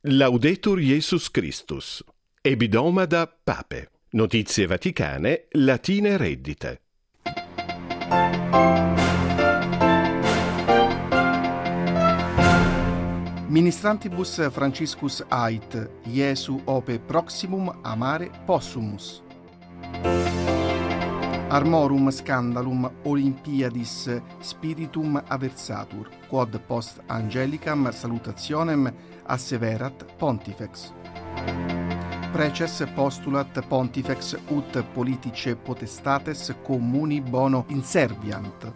Laudetur Jesus Christus. Ebidomada Pape. Notizie vaticane, latine reddite. Ministrantibus Franciscus ait, Iesu ope proximum amare possumus. Armorum scandalum Olympiadis spiritum aversatur, quod post angelicam salutationem asseverat pontifex. Preces postulat pontifex ut politice potestates communi bono inserviant.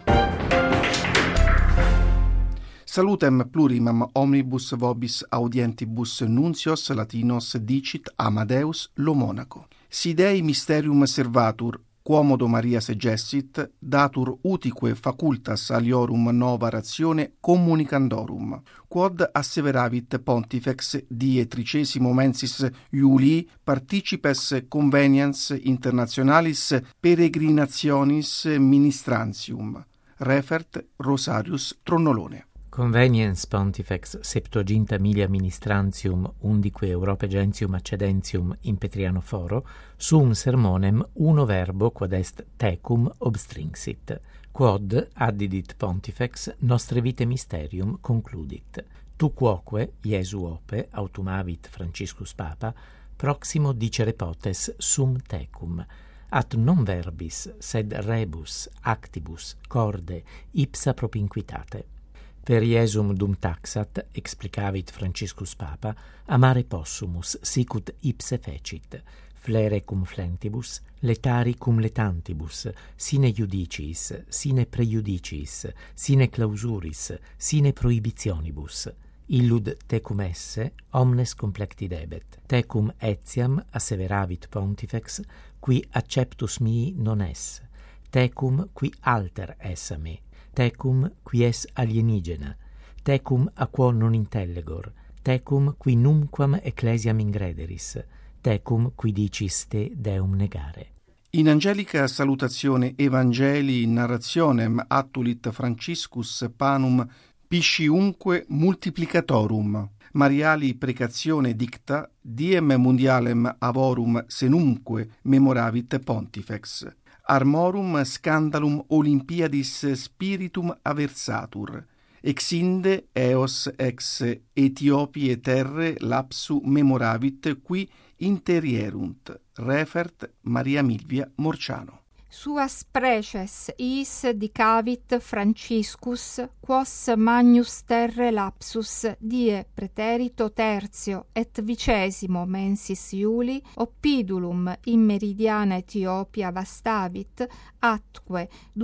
Salutem plurimam omnibus vobis audientibus nuncios latinos dicit Amadeus lo Monaco. Si Dei mysterium servatur, quomodo Maria segessit, datur utique facultas aliorum nova ratione communicandorum, quod asseveravit pontifex die 30 mensis Iulii participes conveniens internationalis peregrinationis ministrantium. Refert Rosarius Tronnolone. Conveniens pontifex 70.000 ministrantium undique Europe gentium accedentium in Petriano foro, sum sermonem uno verbo quod est tecum obstrinxit, quod addidit pontifex nostre vitae mysterium concludit. Tu quoque, Iesu ope, autumavit Franciscus Papa, proximo dicere potes sum tecum, at non verbis, sed rebus, actibus, corde, ipsa propinquitate. Per Iesum dum taxat, explicavit Franciscus Papa, amare possumus, sicut ipse fecit, flere cum flentibus, letari cum letantibus, sine iudiciis, sine prejudiciis, sine clausuris, sine prohibitionibus. Illud tecum esse, omnes complecti debet. Tecum etiam asseveravit pontifex, qui acceptus mii non es, tecum qui alter es a me, tecum qui es alienigena, tecum a quo non intellegor, tecum qui numquam ecclesiam ingrederis, tecum qui dicis te Deum negare. In angelica salutazione Evangelii narrationem attulit Franciscus panum pisciunque multiplicatorum. Mariali precazione dicta, diem mundialem avorum senumque memoravit pontifex. Armorum scandalum Olympiadis spiritum aversatur. Exinde eos ex Etiopie terre lapsu memoravit qui interierunt. Refert Maria Milvia Morciano. Suas preces is dicavit Franciscus, quos magnus terre lapsus die preterito tertio et 20 mensis Iuli oppidulum in meridiana Etiopia vastavit, atque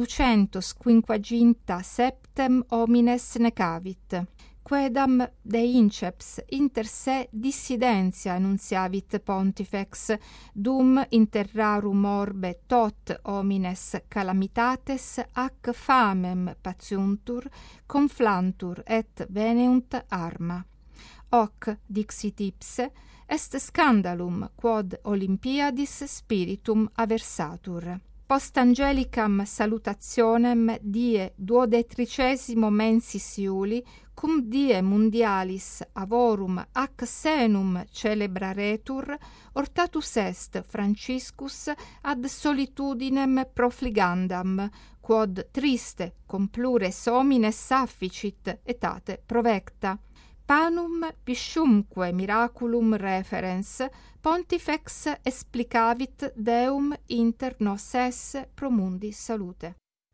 257 homines necavit. Quedam de inceps inter se dissidentia annunciavit pontifex, dum interrarum orbe tot homines calamitates ac famem patiuntur, conflantur et veneunt arma. Hoc, dixit ipse, est scandalum quod Olympiadis spiritum aversatur. Post angelicam salutationem die 12 mensis Iuli, cum die mundialis avorum ac senum celebraretur, ortatus est Franciscus ad solitudinem profligandam, quod triste cum plures homines afficit etate provecta. Panum pisciumque miraculum referens, pontifex explicavit Deum inter nos esse pro mundi salute.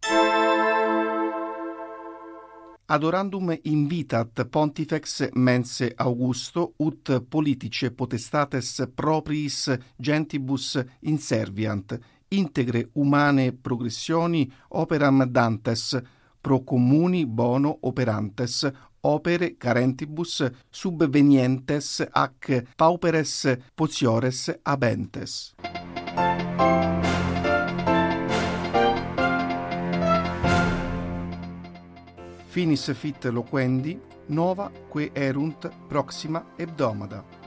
Adorandum invitat pontifex mense Augusto ut politice potestates propriis gentibus inserviant, integre humane progressioni operam dantes, pro communi bono operantes, opere carentibus subvenientes ac pauperes potiores habentes. Finis fit loquendi, nova que erunt proxima hebdomada.